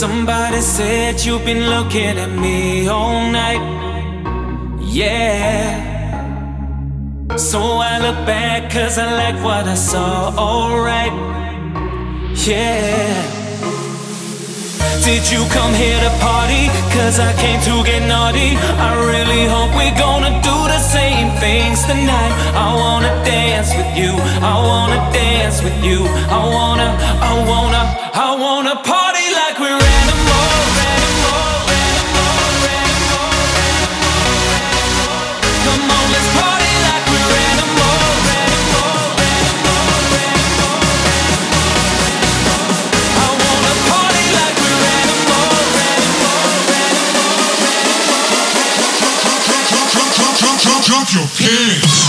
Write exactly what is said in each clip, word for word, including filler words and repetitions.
Somebody said you've been looking at me all night. Yeah. So I look back cause I like what I saw, alright. Yeah. Did you come here to party? Cause I came to get naughty. I really hope we're gonna do the same things tonight. I wanna dance with you, I wanna dance with you. I wanna, I wanna, I wanna party like we're animals, animals, animals, animals, animals. Come on, let's party like we're animals, animals, animals, animals. I wanna party like we're animals, animals, animals, animals. Drop your pants.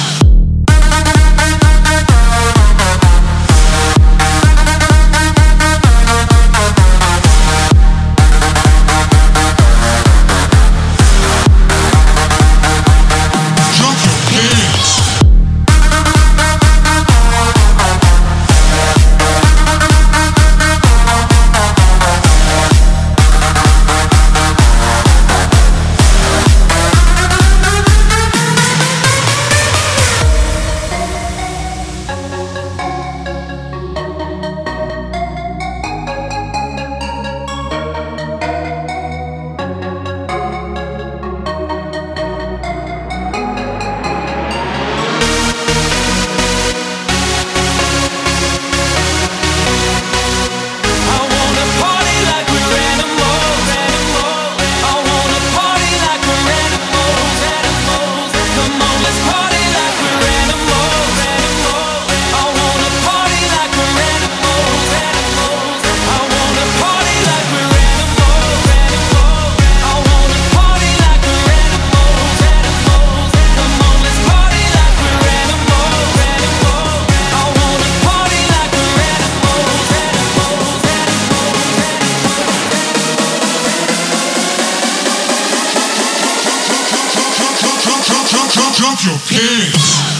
Drop your pants.